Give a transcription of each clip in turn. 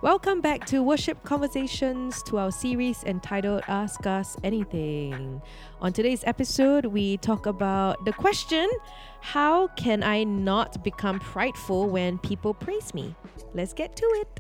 Welcome back to Worship Conversations, to our series entitled Ask Us Anything. On today's episode, we talk about the question, how can I not become prideful when people praise me? Let's get to it.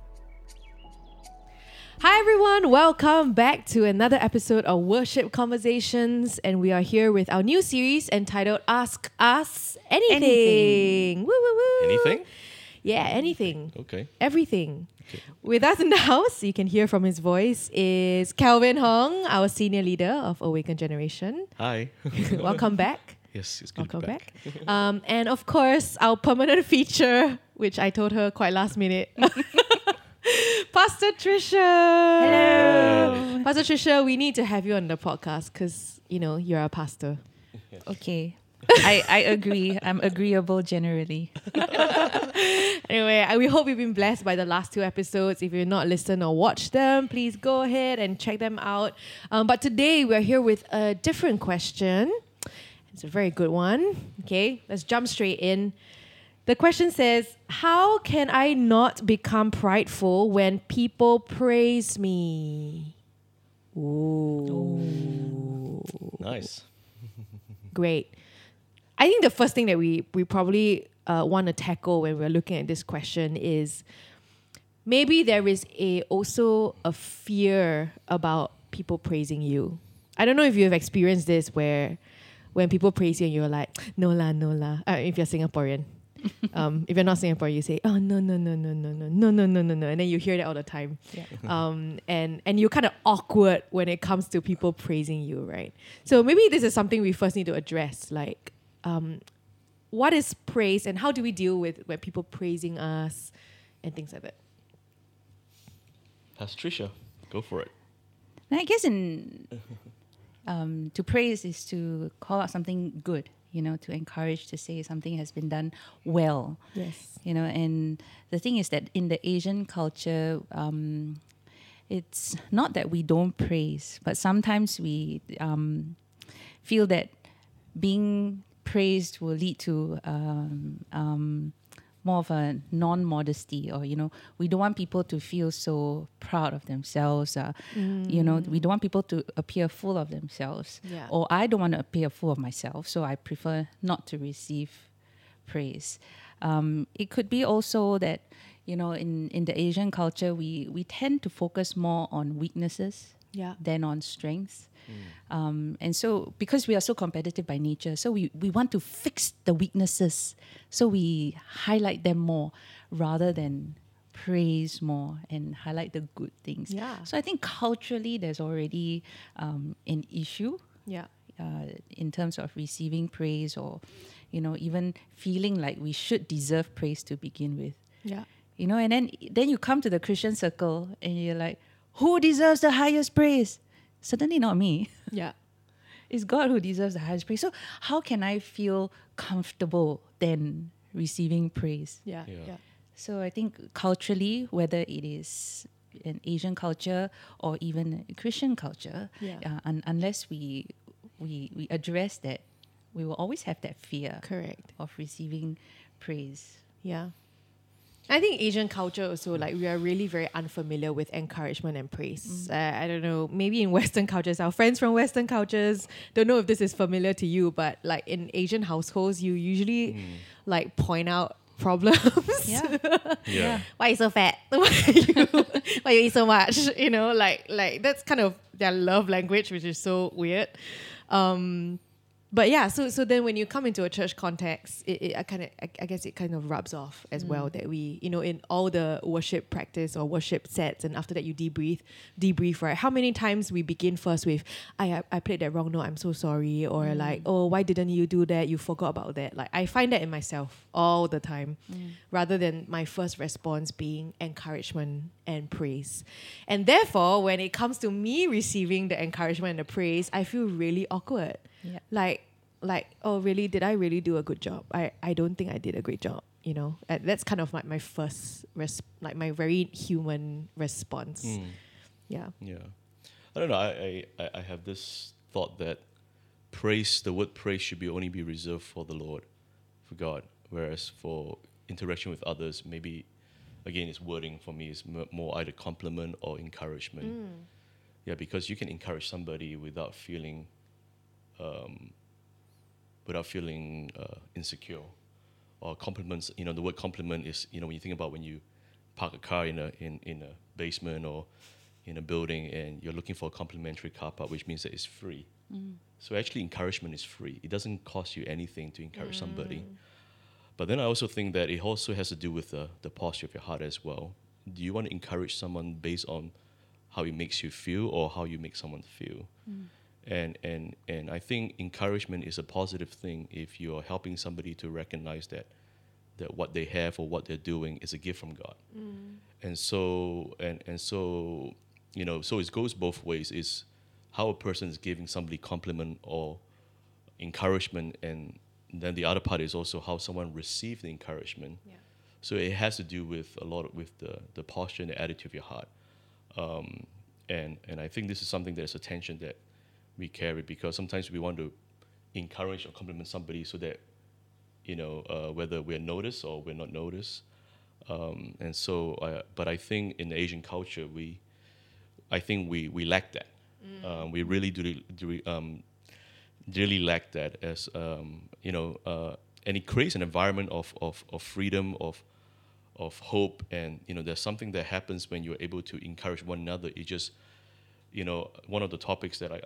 Hi everyone, welcome back to another episode of Worship Conversations, and we are here with our new series entitled Ask Us Anything. Woo woo woo. Anything? Yeah, anything. Okay. Everything. Okay. With us in the house, you can hear from his voice, is Calvin Hong, our senior leader of Awaken Generation. Hi. Welcome back. Yes, it's good Welcome to be back. And of course, our permanent feature, which I told her quite last minute. Pastor Trisha. Hello. Pastor Trisha, we need to have you on the podcast because, you know, you're a pastor. Okay. I agree. I'm agreeable generally. Anyway, we hope you've been blessed by the last two episodes. If you've not listened or watched them, please go ahead and check them out. But today we're here with a different question. It's a very good one. Okay, let's jump straight in. The question says, how can I not become prideful when people praise me? Ooh. Nice. Great. I think the first thing that we probably want to tackle when we're looking at this question is maybe there is also a fear about people praising you. I don't know if you've experienced this where when people praise you and you're like, no la. If you're Singaporean. If you're not Singaporean, you say, oh, no. And then you hear that all the time. Yeah. And you're kind of awkward when it comes to people praising you, right? So maybe this is something we first need to address. Like, what is praise and how do we deal with when people praising us and things like that? Pastor Trisha, go for it. And I guess to praise is to call out something good, to encourage, to say something has been done well. Yes. And the thing is that in the Asian culture, it's not that we don't praise, but sometimes we feel that being praised will lead to more of a non-modesty, or we don't want people to feel so proud of themselves. We don't want people to appear full of themselves, or I don't want to appear full of myself, so I prefer not to receive praise. It could be also that in the Asian culture we tend to focus more on weaknesses than on strengths. And so because we are so competitive by nature, so we want to fix the weaknesses, so we highlight them more rather than praise more and highlight the good things. So I think culturally there's already an issue in terms of receiving praise, or even feeling like we should deserve praise to begin with. And then you come to the Christian circle and you're like, who deserves the highest praise? Certainly not me. It's God who deserves the highest praise. So how can I feel comfortable then receiving praise? So I think culturally, whether it is an Asian culture or even a Christian culture, unless we address that, we will always have that fear of receiving praise. I think Asian culture also, like, we are really very unfamiliar with encouragement and praise. I don't know, maybe in Western cultures, our friends from Western cultures, don't know if this is familiar to you, but like in Asian households, you usually like point out problems. Yeah. Why are you so fat? Why you eat so much? Like that's kind of their love language, which is so weird. But yeah, so then when you come into a church context, I guess it kind of rubs off as well, that we, in all the worship practice or worship sets, and after that you debrief, right? How many times we begin first with, I played that wrong note, I'm so sorry, or like, oh, why didn't you do that? You forgot about that. Like, I find that in myself all the time, rather than my first response being encouragement and praise. And therefore, when it comes to me receiving the encouragement and the praise, I feel really awkward. Like, oh, really? Did I really do a good job? I don't think I did a great job. That's kind of like my first, my very human response. Yeah. I don't know. I have this thought that the word praise should only be reserved for the Lord, for God, whereas for interaction with others, maybe again, it's wording for me is more either compliment or encouragement. Yeah, because you can encourage somebody without feeling insecure. Or compliments, the word compliment is, when you think about when you park a car in a basement or in a building and you're looking for a complimentary car park, which means that it's free. So actually encouragement is free. It doesn't cost you anything to encourage somebody. But then I also think that it also has to do with the posture of your heart as well. Do you want to encourage someone based on how it makes you feel or how you make someone feel? And I think encouragement is a positive thing if you're helping somebody to recognize that what they have or what they're doing is a gift from God. And so so it goes both ways. Is how a person is giving somebody compliment or encouragement, and then the other part is also how someone receives the encouragement. Yeah. So it has to do with with the posture and the attitude of your heart. And I think this is something that's a tension that we carry, because sometimes we want to encourage or compliment somebody so that whether we're noticed or we're not noticed. But I think in the Asian culture we lack that. We really really lack that, as and it creates an environment of freedom, of hope, and there's something that happens when you're able to encourage one another. It just one of the topics that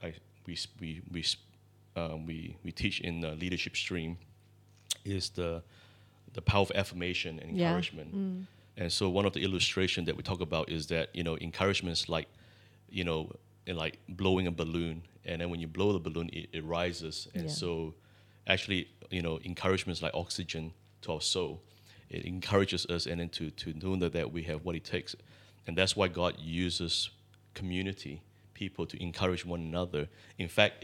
we teach in the leadership stream is the power of affirmation and encouragement. And so one of the illustrations that we talk about is that encouragement is like like blowing a balloon, and then when you blow the balloon, it rises. And so actually encouragement is like oxygen to our soul. It encourages us, and then to know that we have what it takes. And that's why God uses community, people, to encourage one another. In fact,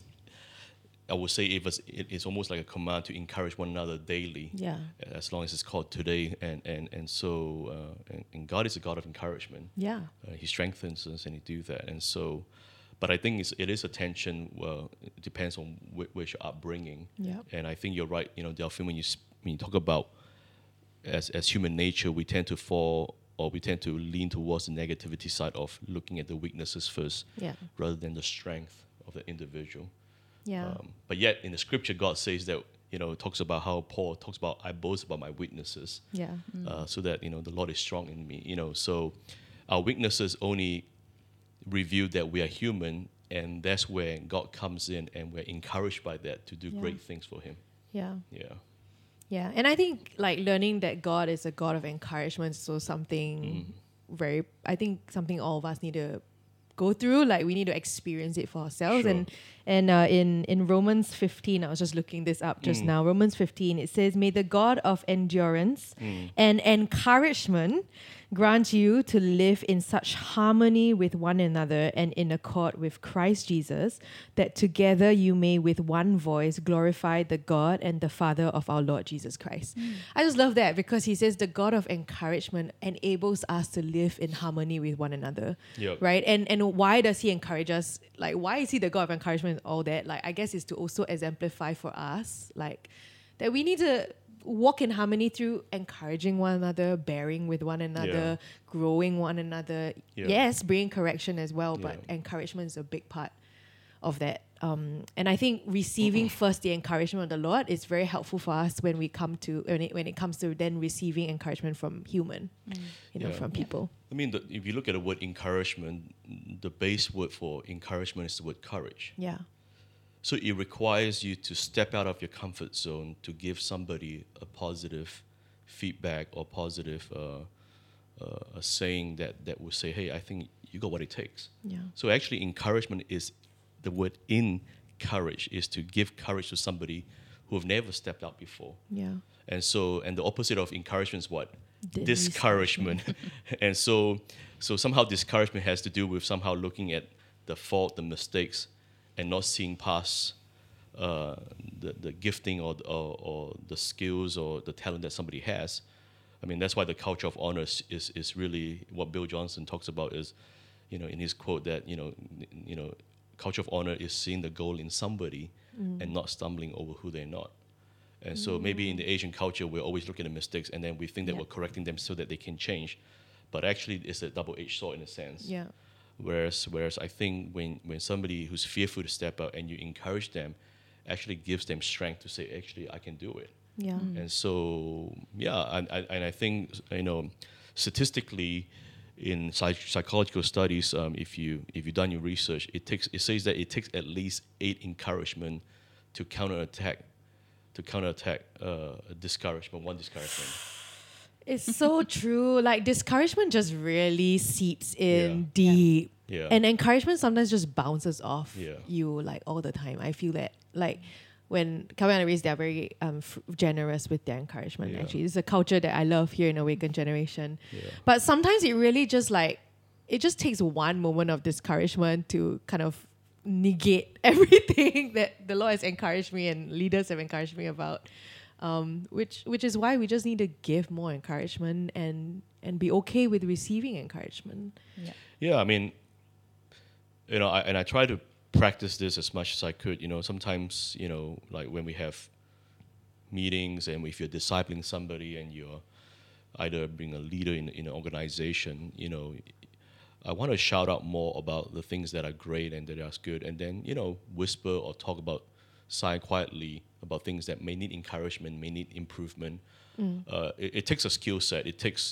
I would say it's almost like a command to encourage one another daily. Yeah. As long as it's called today, and so God is a God of encouragement. Yeah. He strengthens us, and He do that, and so. But I think it is a tension. Well, it depends on where's your upbringing. Yeah. And I think you're right. Delphine, when you talk about as human nature, we tend to fall, or we tend to lean towards the negativity side of looking at the weaknesses first, rather than the strength of the individual. Yeah. But yet in the scripture, God says that talks about how Paul talks about, I boast about my weaknesses. Yeah. So that the Lord is strong in me. So our weaknesses only reveal that we are human, and that's where God comes in, and we're encouraged by that to do great things for Him. Yeah. Yeah. Yeah, and I think like learning that God is a God of encouragement is so something I think something all of us need to go through. Like we need to experience it for ourselves. Sure. And in Romans 15, I was just looking this up just now. Romans 15, it says, "May the God of endurance and encouragement grant you to live in such harmony with one another and in accord with Christ Jesus, that together you may with one voice glorify the God and the Father of our Lord Jesus Christ." I just love that, because he says the God of encouragement enables us to live in harmony with one another. Yep. Right? And why does he encourage us? Like, why is he the God of encouragement and all that? Like, I guess it's to also exemplify for us, like, that we need to walk in harmony through encouraging one another, bearing with one another, growing one another. Yes, bringing correction as well, but encouragement is a big part of that. And I think receiving first the encouragement of the Lord is very helpful for us when it comes to then receiving encouragement from from people. I mean, if you look at the word encouragement, the base word for encouragement is the word courage. Yeah. So it requires you to step out of your comfort zone to give somebody a positive feedback or positive a saying that will say, hey, I think you got what it takes. Yeah. So actually encouragement is, the word encourage is to give courage to somebody who have never stepped out before. Yeah. And the opposite of encouragement is what? Discouragement. And so somehow discouragement has to do with somehow looking at the fault, the mistakes, and not seeing past the gifting or the skills or the talent that somebody has. I mean, that's why the culture of honor is really what Bill Johnson talks about, is, in his quote that, culture of honor is seeing the goal in somebody and not stumbling over who they're not. And so maybe in the Asian culture, we're always looking at mistakes and then we think that we're correcting them so that they can change. But actually, it's a double-edged sword in a sense. Yeah. Whereas I think when somebody who's fearful to step out and you encourage them, actually gives them strength to say, actually, I can do it. Yeah. And so, yeah, and I think, statistically, in psychological studies, if you've done your research, it says that it takes at least 8 encouragement to counterattack discouragement, one discouragement. It's so true. Like discouragement just really seeps in deep. Yeah. And encouragement sometimes just bounces off Yeah. you like all the time. I feel that like when Calvin and Aries, they're very generous with their encouragement. Yeah. Actually, it's a culture that I love here in Awakened Generation. Yeah. But sometimes it really just like it just takes one moment of discouragement to kind of negate everything that the Lord has encouraged me and leaders have encouraged me about. Which is why we just need to give more encouragement and be okay with receiving encouragement. Yeah. Yeah, I mean, I try to practice this as much as I could. Sometimes, like when we have meetings and if you're discipling somebody and you're either being a leader in an organization, I want to shout out more about the things that are great and that are good, and then, whisper or talk about, sigh quietly about things that may need encouragement, may need improvement. It takes a skill set. It takes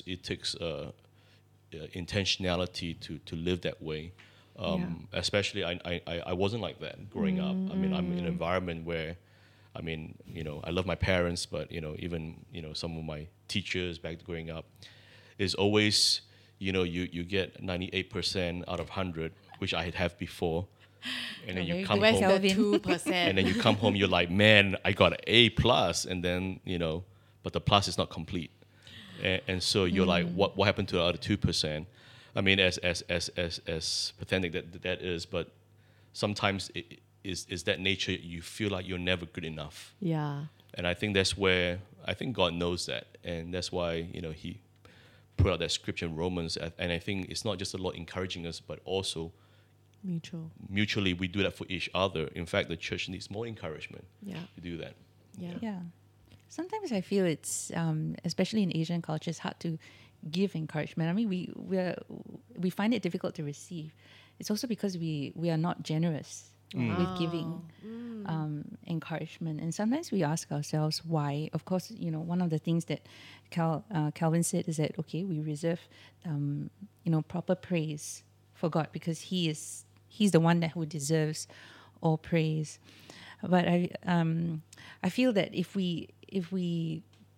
intentionality to live that way. Especially, I wasn't like that growing up. I mean, I'm in an environment where, I love my parents, but even some of my teachers back growing up, is always you get 98% out of 100, which I had have before. And then you come Where's home, the 2%? and then you come home, you're like, man, I got an A plus, and then but the plus is not complete, and so you're like, what happened to the other 2%? I mean, as pathetic that is, but sometimes it is that nature. You feel like you're never good enough. Yeah. And I think that's where I think God knows that, and that's why He put out that scripture in Romans, and I think it's not just the Lord encouraging us, but also mutually we do that for each other. In fact, the church needs more encouragement to do that. Yeah. Sometimes I feel it's, especially in Asian cultures, hard to give encouragement. I mean, we find it difficult to receive. It's also because we are not generous with giving encouragement. And sometimes we ask ourselves why. Of course, one of the things that Calvin said is that, okay, we reserve, proper praise for God because He's the one who deserves all praise. But I feel that if we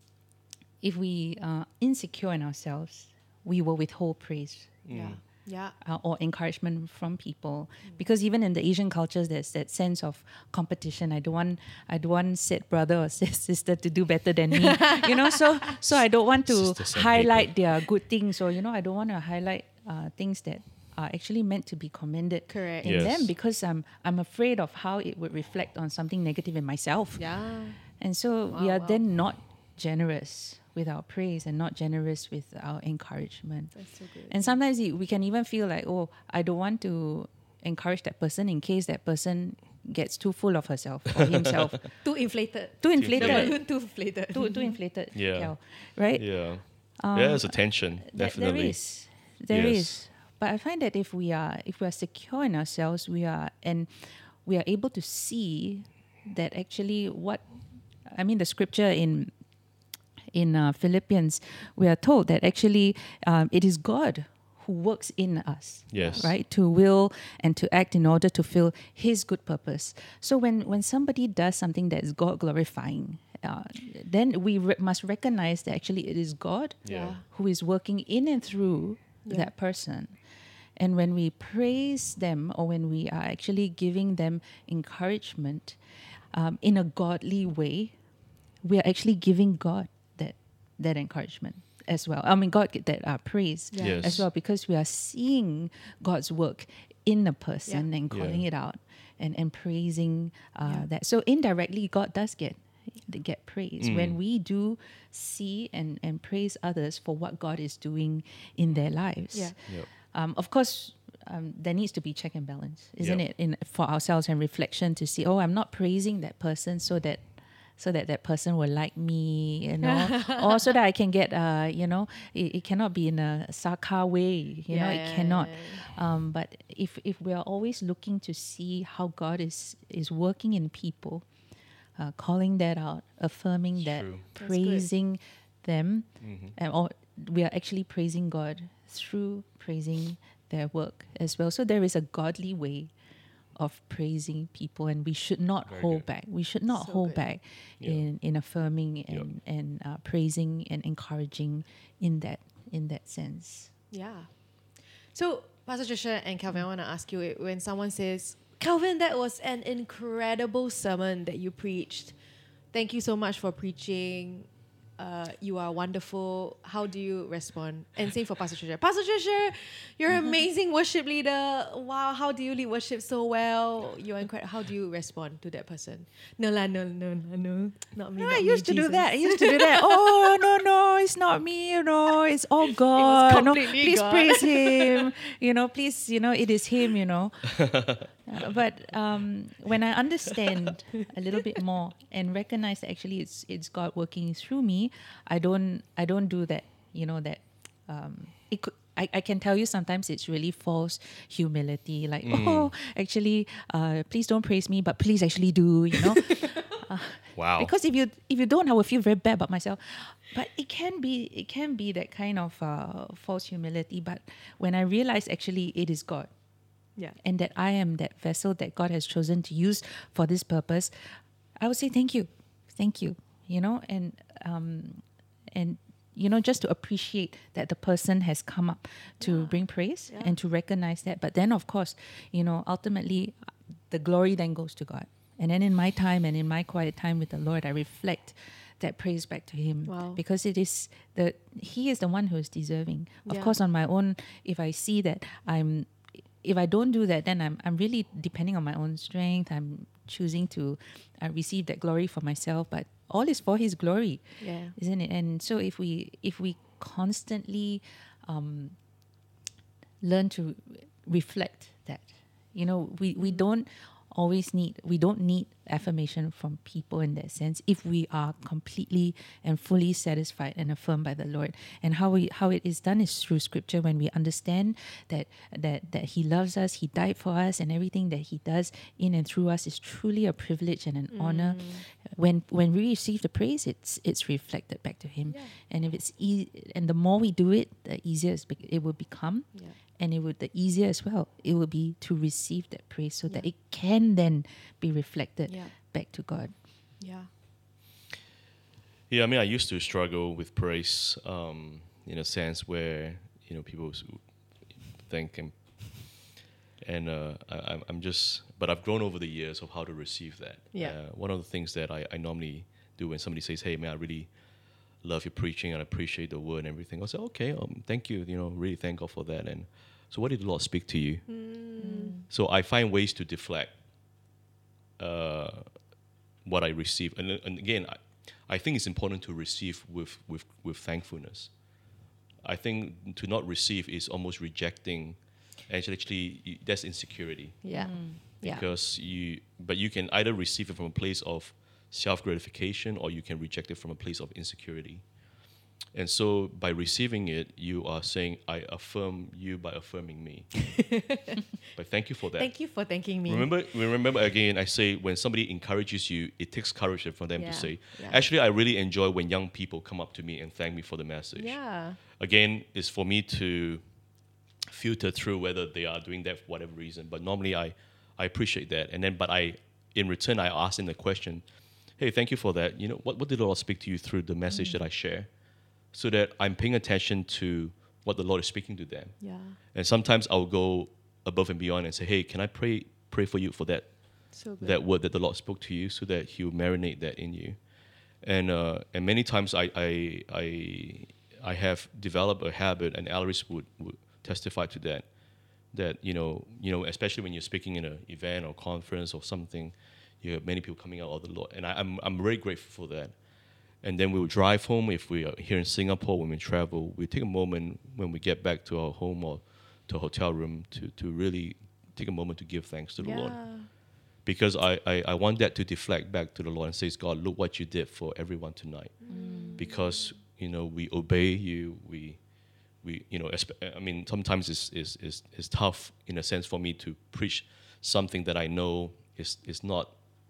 are insecure in ourselves, we will withhold praise. Or encouragement from people, because even in the Asian cultures, there's that sense of competition. I don't want said brother or said sister to do better than me, So I don't want to highlight their good things, or I don't want to highlight things that are actually meant to be commended in them, because I'm afraid of how it would reflect on something negative in myself. And so we are then not generous with our praise and not generous with our encouragement. That's so good. And sometimes we can even feel like, oh, I don't want to encourage that person in case that person gets too full of herself or himself. Too inflated. Too inflated. Too inflated. Too inflated. Yeah. Right? Yeah. There's a tension, definitely. There is. But I find that if we are secure in ourselves, we are able to see that actually the scripture in Philippians, we are told that actually it is God who works in us, right, to will and to act in order to fulfill His good purpose. So when somebody does something that is God glorifying, then we must recognize that actually it is God who is working in and through that person. And when we praise them, or when we are actually giving them encouragement in a godly way, we are actually giving God that encouragement as well. I mean, God get that praise as well, because we are seeing God's work in a person and calling it out and praising that. So indirectly, God does get praise when we do see and praise others for what God is doing in their lives. Of course, there needs to be check and balance, isn't it? For ourselves and reflection to see, I'm not praising that person so that so that that person will like me, you know, or so that I can get, you know, it cannot be in a sarka way, you know, it cannot. But if we are always looking to see how God is working in people, calling that out, affirming that, True. praising them, and or we are actually praising God through praising their work as well. So there is a godly way of praising people, and we should not Very hold good. back. We should not So hold good. back Yeah. in affirming and praising and encouraging in that sense. Yeah. So, Pastor Trisha and Calvin, I want to ask you, when someone says, Calvin, that was an incredible sermon that you preached. Thank you so much for preaching. You are wonderful. How do you respond? And same for Pastor Trisha. Pastor Trisha, you're an amazing worship leader. Wow, how do you lead worship so well? You're incredible. How do you respond to that person? No, not me. No, Not I me, used to do Jesus. that. I used to do that. Oh no, it's not me. You know, it's all God. No, completely please God. praise Him. You know, please. You know, it is Him. You know. But when I understand a little bit more and recognize that actually it's God working through me, I don't do that. You know that it could. I can tell you sometimes it's really false humility. Like, oh, actually, please don't praise me, but please actually do. You know. Wow. Because if you don't, I will feel very bad about myself. But it can be that kind of false humility. But when I realize actually it is God, Yeah. and that I am that vessel that God has chosen to use for this purpose, I would say thank you. You know, and you know, just to appreciate that the person has come up to bring praise and to recognize that. But then, of course, you know, ultimately, the glory then goes to God. And then in my time and in my quiet time with the Lord, I reflect that praise back to Him. Wow. Because He is the one who is deserving. Of Yeah. course, on my own, if I see that if I don't do that, then I'm really depending on my own strength. I'm choosing to receive that glory for myself. But all is for His glory, Yeah. isn't it? And so if we constantly learn to reflect that, you know, we don't need affirmation from people in that sense if we are completely and fully satisfied and affirmed by the Lord. And how it is done is through Scripture, when we understand that He loves us, He died for us, and everything that He does in and through us is truly a privilege and an honor. When we receive the praise, it's reflected back to Him. Yeah. And if it's and the more we do it, the easier it will become. Yeah. And the easier as well it will be to receive that praise, so that it can then be reflected back to God. Yeah. Yeah, I mean, I used to struggle with praise in a sense where, you know, people think I'm just, but I've grown over the years of how to receive that. Yeah. One of the things that I normally do when somebody says, hey, man, I really love your preaching and I appreciate the word and everything, I'll say, okay, thank you, you know, really thank God for that. And so what did the Lord speak to you? So I find ways to deflect what I receive. And again, I think it's important to receive with thankfulness. I think to not receive is almost rejecting, and actually that's insecurity. Yeah. Yeah. Because you can either receive it from a place of self-gratification, or you can reject it from a place of insecurity. And so by receiving it, you are saying, I affirm you by affirming me. But thank you for that. Thank you for thanking me. Remember again, I say when somebody encourages you, it takes courage for them Yeah. to say, Yeah. actually, I really enjoy when young people come up to me and thank me for the message. Yeah. Again, it's for me to filter through whether they are doing that for whatever reason. But normally I appreciate that. And then, in return, I ask them the question, hey, thank you for that. You know, what did the Lord speak to you through the message that I share? So that I'm paying attention to what the Lord is speaking to them. Yeah. And sometimes I'll go above and beyond and say, hey, can I pray for you for that So good. that word that the Lord spoke to you, so that He'll marinate that in you. And many times I have developed a habit, and Alaris would testify to that you know, especially when you're speaking in an event or conference or something, you have many people coming out of the Lord. And I'm very grateful for that. And then we will drive home. If we are here in Singapore, when we travel, we take a moment when we get back to our home or to a hotel room to really take a moment to give thanks to the Lord. because I want that to deflect back to the Lord and says, God, look what you did for everyone tonight. Because, we obey you, we I mean, sometimes it's tough in a sense for me to preach something that I know is not,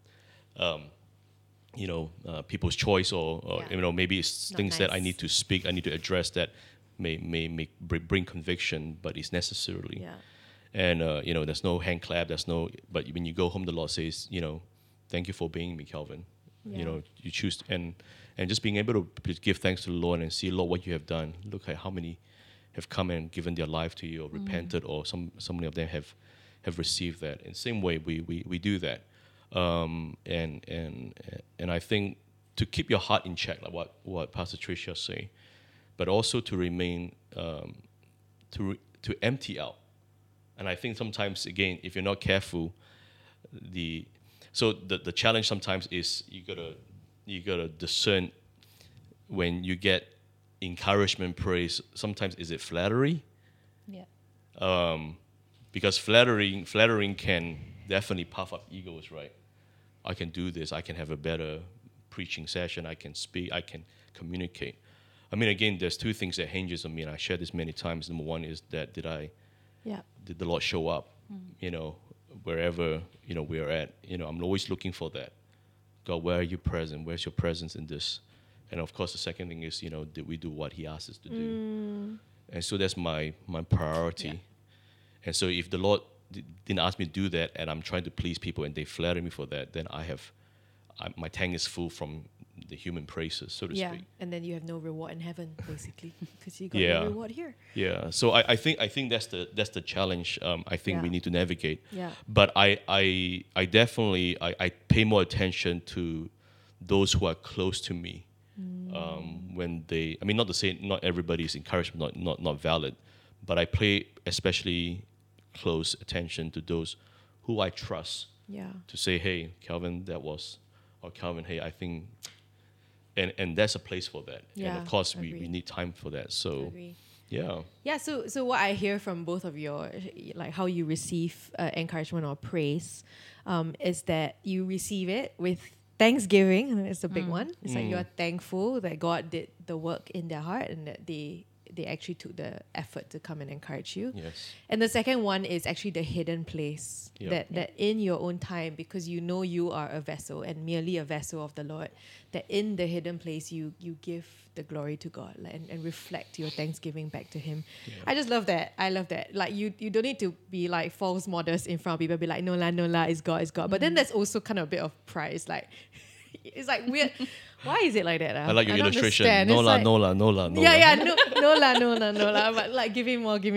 people's choice or maybe it's Not things that I nice. need to speak, I need to address that may bring conviction, but it's necessarily. Yeah. And, there's no hand clap, but when you go home, the Lord says, thank you for being me, Calvin. Yeah. You choose, and just being able to give thanks to the Lord and see, Lord, what you have done. Look at how many have come and given their life to you or repented, or so many of them have received that. In the same way, we do that. And I think to keep your heart in check, like what Pastor Tricia say, but also to remain, to empty out. And I think sometimes, again, if you're not careful, the challenge sometimes is you gotta discern when you get encouragement, praise. Sometimes is it flattery? Yeah. Because flattering can definitely puff up egos, right? I can do this. I can have a better preaching session. I can speak. I can communicate. I mean, again, there's two things that hinges on me, and I shared this many times. Number one is that did the Lord show up, wherever, we're at. I'm always looking for that. God, where are you present? Where's your presence in this? And of course, the second thing is, did we do what He asked us to do? And so that's my priority. Yeah. And so if the Lord didn't ask me to do that, and I'm trying to please people, and they flatter me for that, then my tank is full from the human praises, so to speak. And then you have no reward in heaven, basically, because you got Yeah. no reward here. Yeah, so I think that's the challenge. I think we Yeah. need to navigate. Yeah. But I definitely I pay more attention to those who are close to me. When I mean, not to say not everybody's encouragement not valid, but I pay especially close attention to those who I trust. Yeah. To say, hey, Calvin, or Calvin, hey, I think. And there's a place for that. Yeah, And of course, we agree. need time for that. So, Agree. yeah. Yeah, so what I hear from both of your, like how you receive encouragement or praise, is that you receive it with thanksgiving. And it's a big one. It's like you're thankful that God did the work in their heart and that they actually took the effort to come and encourage you. Yes. And the second one is actually the hidden place. Yeah. That in your own time, because you are a vessel and merely a vessel of the Lord, that in the hidden place you give the glory to God, like, and reflect your thanksgiving back to Him. Yeah. I just love that. I love that. Like you don't need to be like false modest in front of people, be like, no la, it's God, it's God. But then there's also kind of a bit of pride. It's like it's like weird. Why is it like that? I like your don't illustration. understand. No It's la, like- no la, no la, no la. yeah, no la. But like, give me more.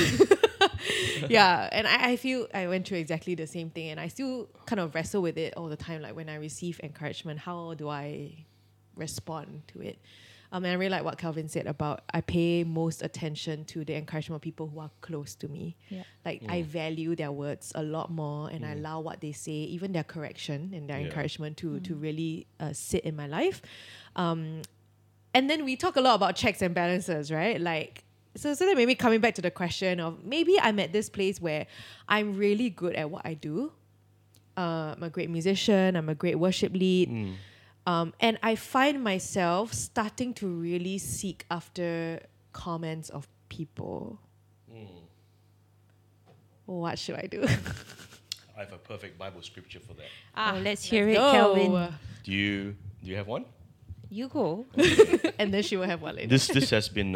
Yeah, and I feel I went through exactly the same thing, and I still kind of wrestle with it all the time. Like when I receive encouragement, how do I respond to it? And I really like what Calvin said about I pay most attention to the encouragement of people who are close to me. Yeah. Like I value their words a lot more, and I allow what they say, even their correction and their Yeah. encouragement to really sit in my life. And then we talk a lot about checks and balances, right? Like, so then maybe coming back to the question of maybe I'm at this place where I'm really good at what I do. I'm a great musician. I'm a great worship lead. And I find myself starting to really seek after comments of people. What should I do? I have a perfect Bible scripture for that. Oh, let's hear it, go. Calvin. Do you have one? You go. And then she will have one later. This has been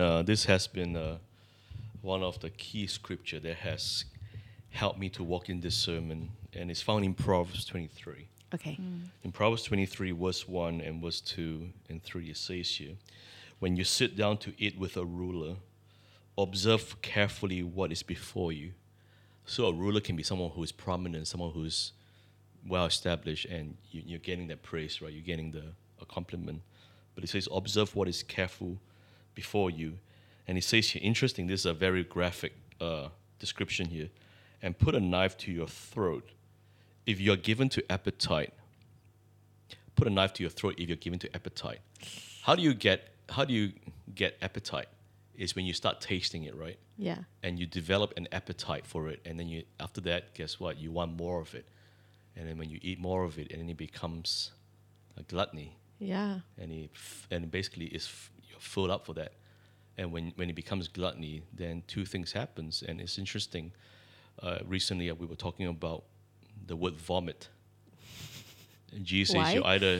one of the key scripture that has helped me to walk in this sermon, and it's found in Proverbs 23. Okay. In Proverbs 23, verse 1 and verse 2 and 3, it says here, when you sit down to eat with a ruler, observe carefully what is before you. So a ruler can be someone who is prominent, someone who's well-established, and you're getting that praise, right? You're getting a compliment. But it says, observe what is careful before you. And it says here, interesting, this is a very graphic description here, and put a knife to your throat if you're given to appetite. Put a knife to your throat if you're given to appetite. How do you get appetite? Is when you start tasting it, right? Yeah. And you develop an appetite for it, and then after that, guess what? You want more of it. and then when you eat more of it, and then it becomes a gluttony, Yeah. and basically you're full up for that. And when it becomes gluttony, then two things happens, and it's interesting. Recently, we were talking about the word vomit. And Jesus says Why? you either,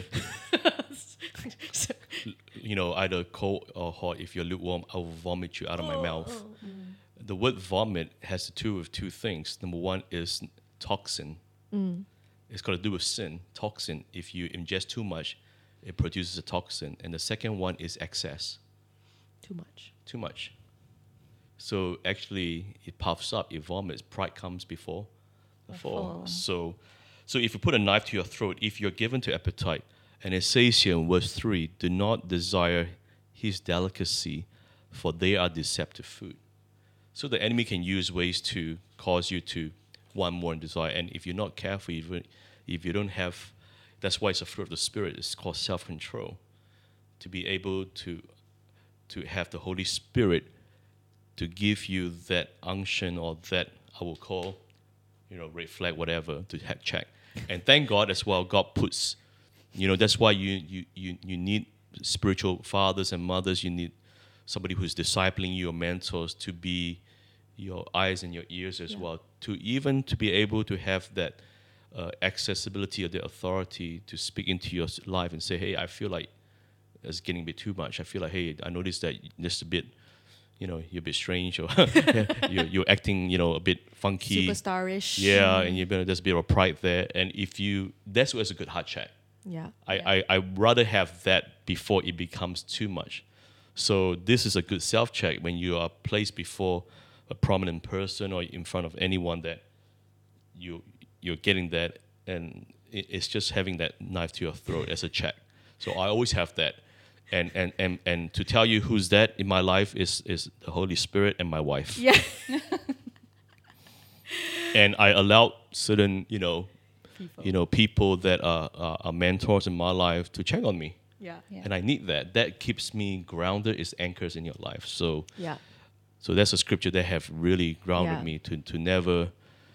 either cold or hot. If you're lukewarm, I will vomit you out of my mouth. The word vomit has to do with two things. Number one is toxin. It's got to do with sin, toxin. If you ingest too much, it produces a toxin. And the second one is excess. Too much. Too much. So actually, it puffs up, it vomits. Pride comes before the fall. So if you put a knife to your throat, if you're given to appetite, and it says here in verse 3, do not desire his delicacy, for they are deceptive food. So the enemy can use ways to cause you to want more and desire. And if you're not careful, if you don't have, that's why it's a fruit of the Spirit. It's called self-control. To be able to have the Holy Spirit to give you that unction, or that I will call, red flag, whatever, to check. And thank God as well, God puts, that's why you need spiritual fathers and mothers. You need somebody who's discipling you, or mentors, to be your eyes and your ears as well, to be able to have that accessibility or the authority to speak into your life and say, hey, I feel like it's getting a bit too much. I feel like, hey, I noticed that just a bit, you're a bit strange, or you're acting, a bit funky. Superstarish. Yeah, and there's a bit of pride there. And that's where it's a good heart check. Yeah. I'd rather have that before it becomes too much. So this is a good self-check when you are placed before a prominent person or in front of anyone that you're getting that, and it's just having that knife to your throat as a check. So I always have that. And to tell you who's that in my life is the Holy Spirit and my wife. Yeah. And I allowed certain, people that are mentors in my life to check on me. Yeah. And I need that. That keeps me grounded. It's anchors in your life. So Yeah. so that's a scripture that have really grounded me to never,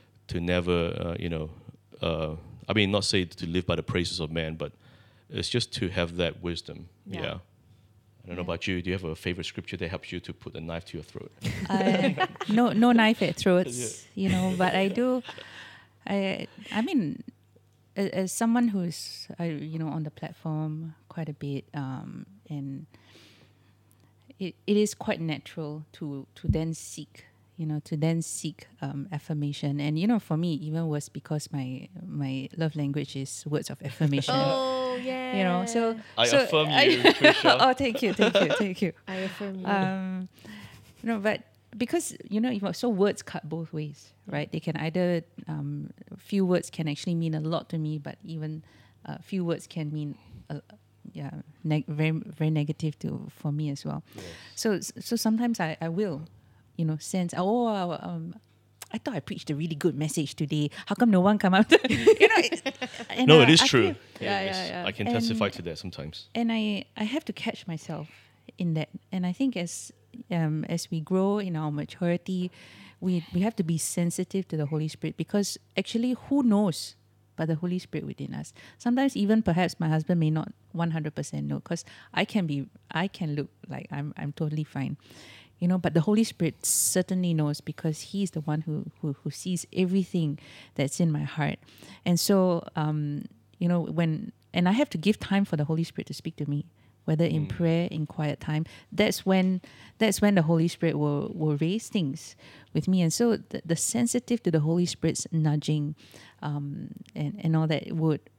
I mean, not say to live by the praises of man, but it's just to have that wisdom. Yeah. I don't know about you. Do you have a favorite scripture that helps you to put a knife to your throat? No knife at throats, but I do. I mean, as someone who's on the platform quite a bit, and it is quite natural to then seek affirmation. And for me, even worse, because my love language is words of affirmation. Oh yeah. So I affirm you, Krisha. Oh, thank you. I affirm you. But because so words cut both ways, right? They can either few words can actually mean a lot to me, but even few words can mean very very negative for me as well. Yes. So sometimes I will sense, I thought I preached a really good message today. How come no one come out? No, it is true. Yeah. I can testify to that sometimes. And I have to catch myself in that. And I think as we grow in our maturity, we have to be sensitive to the Holy Spirit, because actually, who knows but the Holy Spirit within us? Sometimes even perhaps my husband may not 100% know, because I can look like I'm totally fine. But the Holy Spirit certainly knows, because He's the one who sees everything that's in my heart. And so, and I have to give time for the Holy Spirit to speak to me, whether in prayer, in quiet time. That's when the Holy Spirit will raise things with me. And so the sensitive to the Holy Spirit's nudging, and all that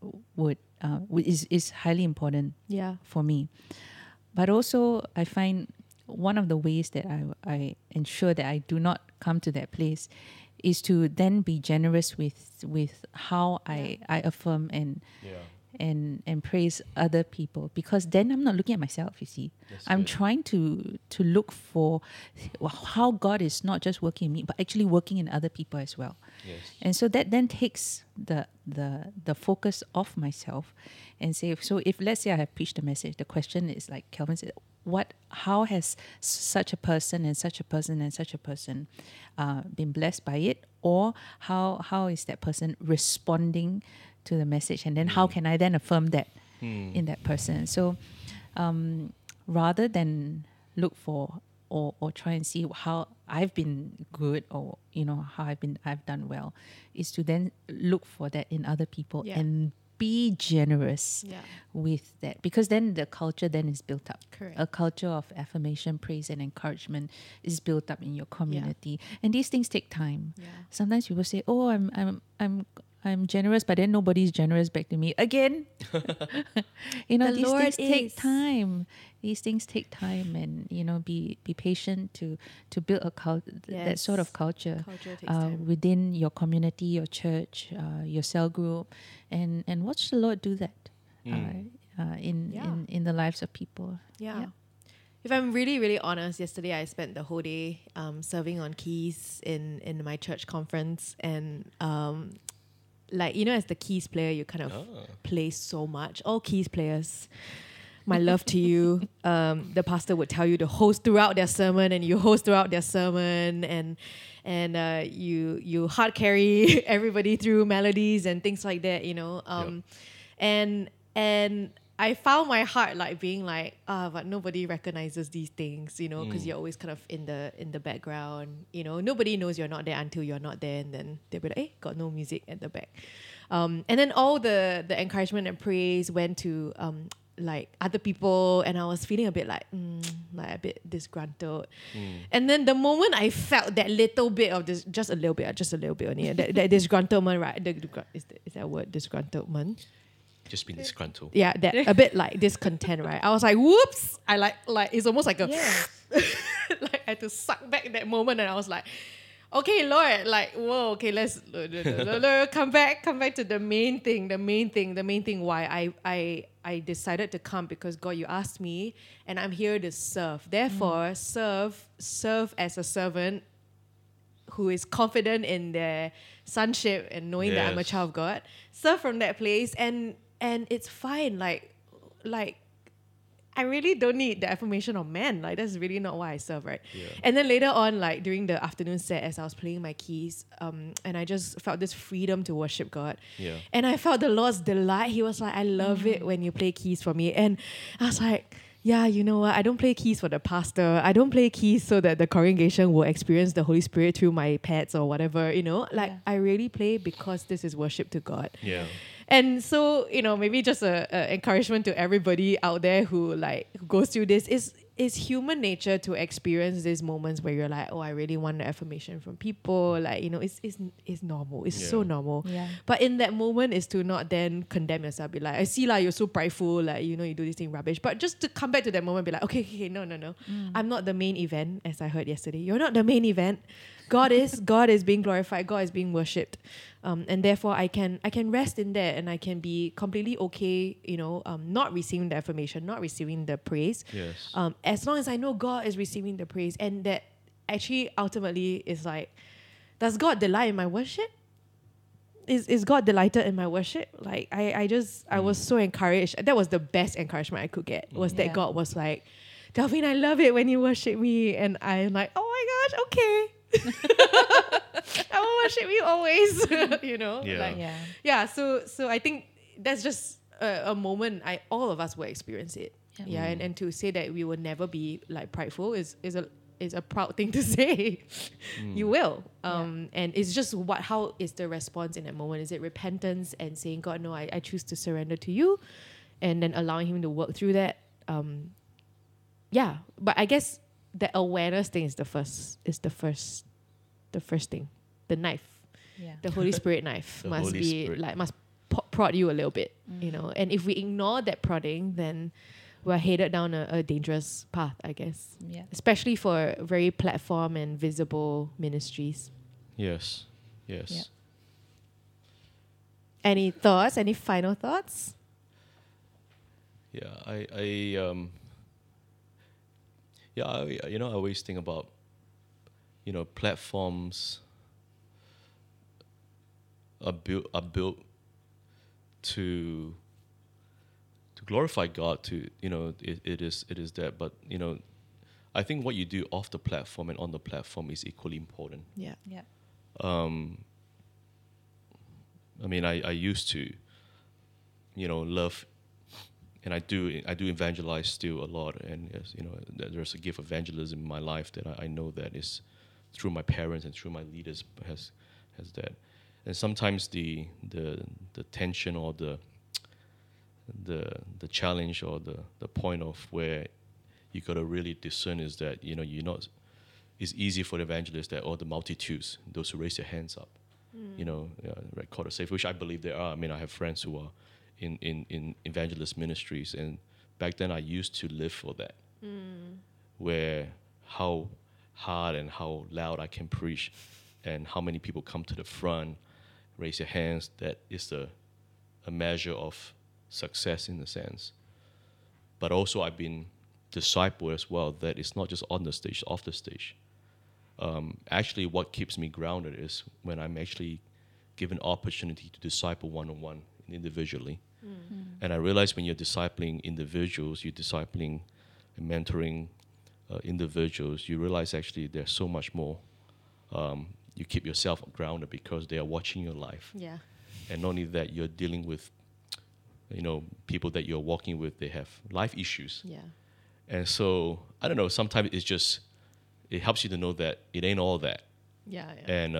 is highly important for me. But also, I find one of the ways that I ensure that I do not come to that place is to then be generous with how I affirm and praise other people, because then I'm not looking at myself, you see. I'm trying to look for how God is not just working in me, but actually working in other people as well. Yes. And so that then takes the focus off myself, and say, so if let's say I have preached a message, the question is, like Kelvin said, how has such a person and such a person and such a person been blessed by it, or how is that person responding to the message, and then how can I then affirm that in that person? So rather than look for or try and see how I've been good, or how I've done well, is to then look for that in other people and be generous with that, because then the culture then is built up. Correct. A culture of affirmation, praise, and encouragement is built up in your community, and these things take time. Sometimes people say, "Oh, I'm generous," but then nobody's generous back to me again. These things take time. These things take time, and be patient to build that sort of culture, within your community, your church, your cell group, and watch the Lord do that in the lives of people. Yeah. If I'm really, really honest, yesterday I spent the whole day serving on keys in my church conference, and as the keys player, you kind of play so much. All keys players, my love to you. The pastor would tell you to host throughout their sermon, and you host throughout their sermon, and you hard carry everybody through melodies and things like that, and I found my heart being but nobody recognizes these things, because you're always kind of in the background, nobody knows you're not there until you're not there, and then they'll be like, hey, got no music at the back. And then all the encouragement and praise went to other people, and I was feeling a bit a bit disgruntled. And then the moment I felt that little bit of this, just a little bit only, that disgruntlement, right? Is that a word, disgruntlement? Just being disgruntled. Yeah, that a bit discontent, right? I was like, whoops! I it's almost like a I had to suck back that moment, and I was like, okay, Lord, whoa, okay, let's come back to the main thing why I decided to come, because God, you asked me, and I'm here to serve. Therefore, serve as a servant who is confident in their sonship and knowing that I'm a child of God. Serve from that place, and it's fine. I really don't need the affirmation of man. That's really not why I serve, right? Yeah. And then later on, during the afternoon set, as I was playing my keys, and I just felt this freedom to worship God. Yeah. And I felt the Lord's delight. He was like, I love it when you play keys for me. And I was like, yeah, you know what? I don't play keys for the pastor. I don't play keys so that the congregation will experience the Holy Spirit through my pets or whatever, I really play because this is worship to God. Yeah. And so, maybe just a encouragement to everybody out there who goes through this is human nature to experience these moments where you're like, oh, I really want the affirmation from people. It's normal. It's so normal. Yeah. But in that moment is to not then condemn yourself. Be like, I see you're so prideful. You do this thing rubbish. But just to come back to that moment, be like, okay, no. I'm not the main event, as I heard yesterday. You're not the main event. God is being glorified. God is being worshipped. And therefore I can rest in that, and I can be completely okay, not receiving the affirmation, not receiving the praise. Yes. As long as I know God is receiving the praise, and that actually ultimately is does God delight in my worship? Is God delighted in my worship? I was so encouraged. That was the best encouragement I could get, was that God was like, Delphine, I love it when you worship me. And I'm like, oh my gosh, okay. I will worship you always. So I think that's just a moment all of us will experience it. And to say that we will never be prideful is a proud thing to say. You will. And it's just how is the response in that moment? Is it repentance and saying, God, no, I choose to surrender to you, and then allowing him to work through that? But I guess the awareness thing is the first thing. The knife. Yeah. The Holy Spirit knife must prod you a little bit, And if we ignore that prodding, then we're headed down a dangerous path, I guess. Yeah. Especially for very platform and visible ministries. Yes. Yes. Yeah. Any thoughts? Any final thoughts? Yeah, I always think about, platforms are built to glorify God. It is that, but I think what you do off the platform and on the platform is equally important. Yeah. Yeah. I used to love, and I do evangelize still a lot, and yes, there's a gift of evangelism in my life that I know that is through my parents and through my leaders has that, and sometimes the tension or the challenge or the point of where you got to really discern is that you're not. It's easy for the evangelists that the multitudes, those who raise their hands up, record a safe, which I believe there are. I mean, I have friends who are in evangelist ministries, and back then I used to live for that, where how hard and how loud I can preach, and how many people come to the front, raise their hands. That is a measure of success in a sense. But also I've been discipled as well, that it's not just on the stage, off the stage. Actually, what keeps me grounded is when I'm actually given opportunity to disciple one-on-one individually. And I realize when you're discipling individuals, you're discipling and mentoring individuals, you realize actually there's so much more. You keep yourself grounded because they are watching your life. Yeah. And not only that, you're dealing with, people that you're walking with, they have life issues. Yeah. And so, I don't know, sometimes it helps you to know that it ain't all that. Yeah. And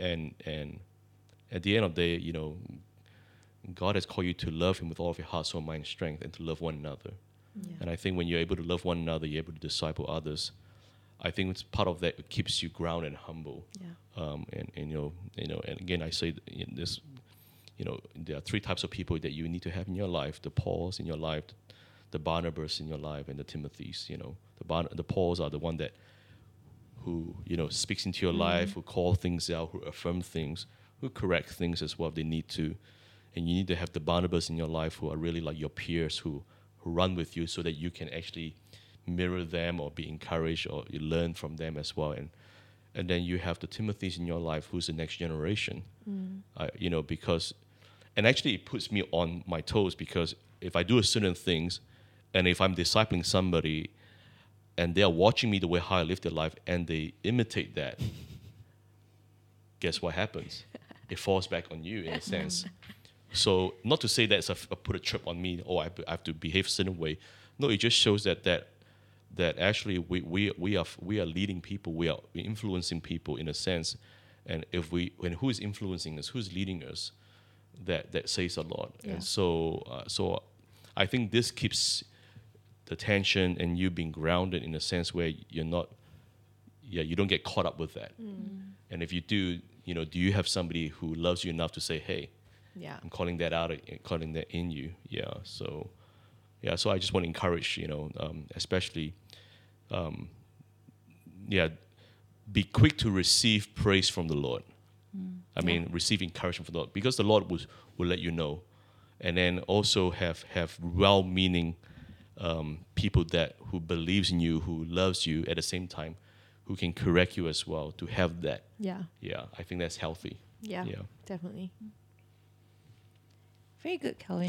at the end of the day, God has called you to love Him with all of your heart, soul, mind, and strength, and to love one another. Yeah. And I think when you're able to love one another, you're able to disciple others. I think it's part of that keeps you grounded and humble. Yeah. And again, I say in this, there are three types of people that you need to have in your life: the Pauls in your life, the Barnabas in your life, and the Timothys. The Pauls are the one that who speaks into your life, who call things out, who affirm things, who correct things as well if they need to. And you need to have the Barnabas in your life who are really like your peers, who run with you, so that you can actually mirror them or be encouraged, or you learn from them as well. And then you have the Timothys in your life, who's the next generation. Because, and actually it puts me on my toes, because if I do certain things, and if I'm discipling somebody, and they are watching me the way how I live their life, and they imitate that, guess what happens? It falls back on you in a sense. So not to say that's put a trip on me, I have to behave a certain way. No, it just shows that actually we are leading people, we're influencing people in a sense, and when who is influencing us, who's leading us, that says a lot. Yeah. And so I think this keeps the tension and you being grounded in a sense where you're not, you don't get caught up with that. And if you do, do you have somebody who loves you enough to say, hey, I'm calling that out, calling that in you. So I just want to encourage, especially, be quick to receive praise from the Lord. I mean, receive encouragement from the Lord, because the Lord will let you know. And then also have well-meaning people who believes in you, who loves you at the same time, who can correct you as well, to have that. Yeah, I think that's healthy. Yeah. Definitely. Very good, Calvin.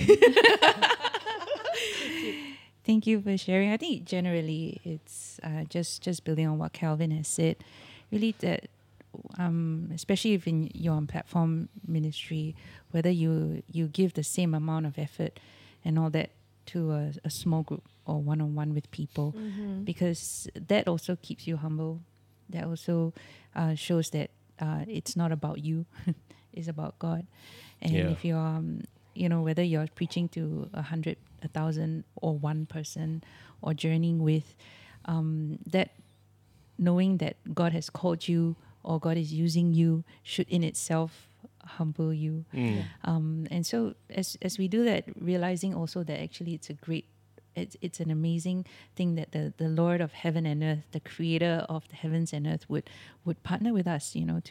Thank you for sharing. I think generally it's just building on what Calvin has said, really that especially if you're on platform ministry, whether you give the same amount of effort and all that to a small group or one-on-one with people, because that also keeps you humble. That also shows that it's not about you, it's about God. And if you're whether you're preaching to 100, 1,000, or one person, or journeying with that, knowing that God has called you or God is using you should in itself humble you. And so as we do that, realizing also that actually it's an amazing thing that the Lord of heaven and earth, the creator of the heavens and earth would partner with us,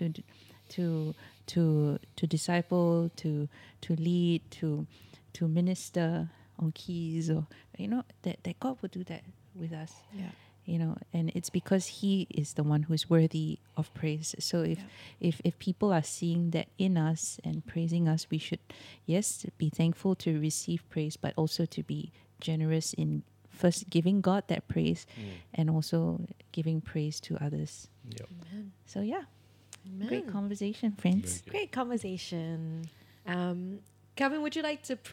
to disciple, to lead, to minister on keys, or that God would do that with us. And it's because He is the one who is worthy of praise. So if people are seeing that in us and praising us, we should be thankful to receive praise, but also to be generous in first giving God that praise and also giving praise to others. Amen. So Amen. Great conversation, friends. Great conversation. Calvin, would you like to pray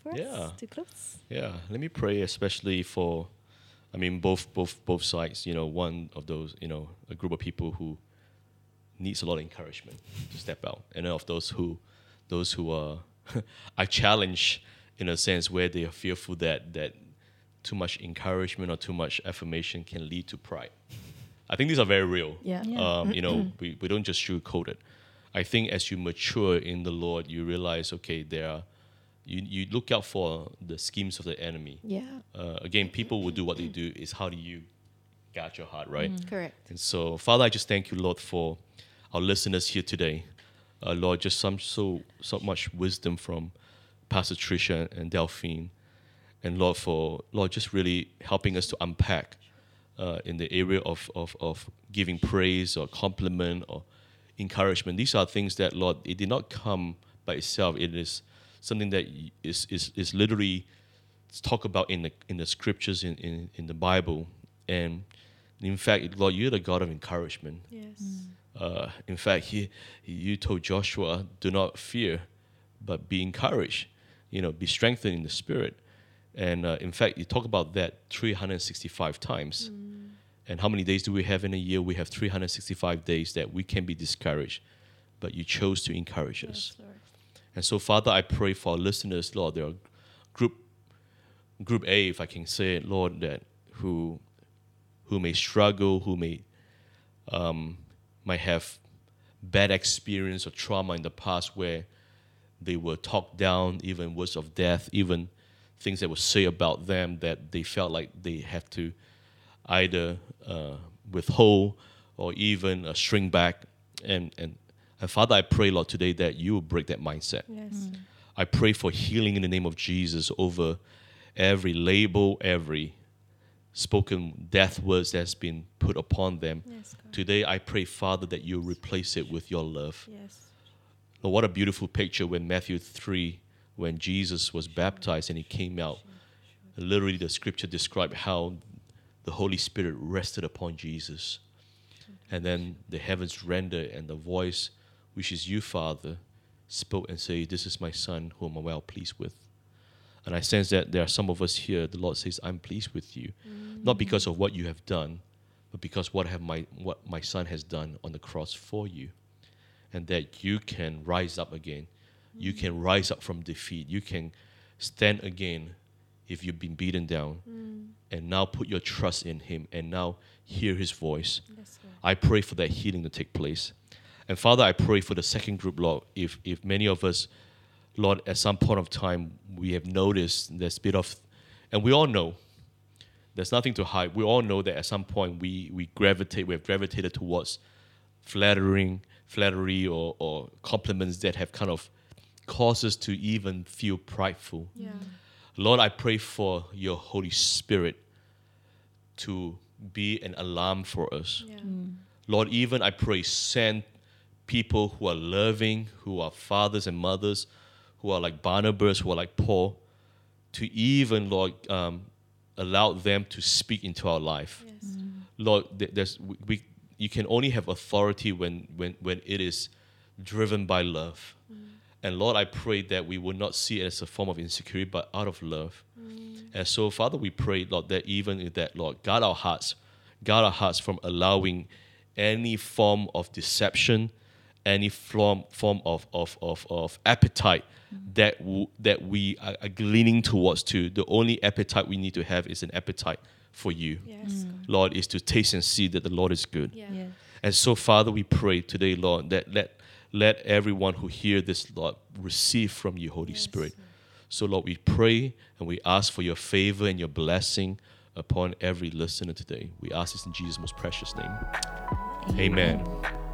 for us to close? Yeah. Let me pray, especially for, I mean, both sides. You know, one of those, you know, a group of people who needs a lot of encouragement to step out, and then of those who are I challenge in a sense where they are fearful that too much encouragement or too much affirmation can lead to pride. I think these are very real. Yeah. You know, we don't just sugarcoat it. I think as you mature in the Lord, you realize, okay, you look out for the schemes of the enemy. Yeah. Again, people will do what they do. Is how do you guard your heart, right? Correct. And so, Father, I just thank you, Lord, for our listeners here today. Lord, just so much wisdom from Pastor Tricia and Delphine. And Lord, just really helping us to unpack in the area of giving praise or compliment or encouragement. These are things that, Lord, it did not come by itself. It is something that is literally talked about in the scriptures in the Bible. And in fact, Lord, you're the God of encouragement. Yes. In fact, you told Joshua, do not fear, but be encouraged. You know, be strengthened in the spirit. And in fact, you talk about that 365 times. And how many days do we have in a year? We have 365 days that we can be discouraged, but you chose to encourage us. Lord. And so, Father, I pray for our listeners, Lord. There are group A, if I can say it, Lord, that who may struggle, who might have bad experience or trauma in the past where they were talked down, even words of death, even things that were said about them that they felt like they have to either withhold or even shrink back. And Father, I pray, Lord, today that you will break that mindset. Yes. I pray for healing in the name of Jesus over every label, every spoken death words that's been put upon them. Yes, God. Today, I pray, Father, that you replace it with your love. Yes. Lord, what a beautiful picture when Matthew 3, when Jesus was baptized and he came out. Literally, the scripture described how the Holy Spirit rested upon Jesus. And then the heavens rendered, and the voice, which is you, Father, spoke and said, this is my Son, whom I'm well pleased with. And I sense that there are some of us here, the Lord says, I'm pleased with you. Not because of what you have done, but because what my Son has done on the cross for you. And that you can rise up again. You can rise up from defeat. You can stand again if you've been beaten down. And now put your trust in him and now hear his voice. Yes, Lord. I pray for that healing to take place. And Father, I pray for the second group, Lord, if many of us, Lord, at some point of time, we have noticed this bit of, and we all know, there's nothing to hide. We all know that at some point we have gravitated towards flattery or compliments that have kind of caused us to even feel prideful. Yeah. Lord, I pray for your Holy Spirit to be an alarm for us. Yeah. Lord, even I pray, send people who are loving, who are fathers and mothers, who are like Barnabas, who are like Paul, to even, Lord, allow them to speak into our life. Yes. Lord, you can only have authority when it is driven by love. And Lord, I pray that we will not see it as a form of insecurity, but out of love. And so, Father, we pray, Lord, that even in that, Lord, guard our hearts from allowing any form of deception, any form of appetite that we are leaning towards to. The only appetite we need to have is an appetite for you. Yes. Lord, is to taste and see that the Lord is good. Yeah. Yes. And so, Father, we pray today, Lord, that let everyone who hear this, Lord, receive from you, Holy Spirit. So, Lord, we pray and we ask for your favor and your blessing upon every listener today. We ask this in Jesus' most precious name. Amen.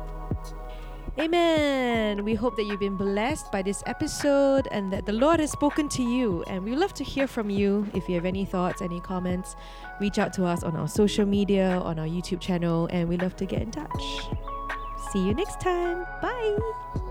Amen. We hope that you've been blessed by this episode and that the Lord has spoken to you. And we love to hear from you. If you have any thoughts, any comments, reach out to us on our social media, on our YouTube channel, and we love to get in touch. See you next time. Bye.